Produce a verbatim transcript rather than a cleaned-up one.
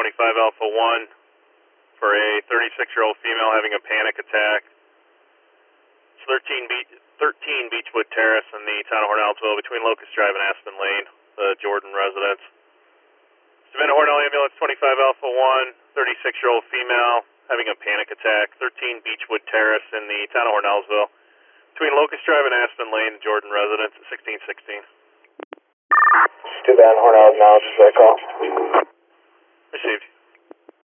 twenty-five Alpha one for a thirty-six-year-old female having a panic attack. It's thirteen, Be thirteen Beechwood Terrace in the town of Hornellsville between Locust Drive and Aspen Lane, the Jordan residence. Savannah Hornell Ambulance twenty-five Alpha one, thirty-six-year-old female having a panic attack, thirteen Beechwood Terrace in the town of Hornellsville between Locust Drive and Aspen Lane, Jordan residence, sixteen sixteen. Savannah Hornell now, just that call. Received.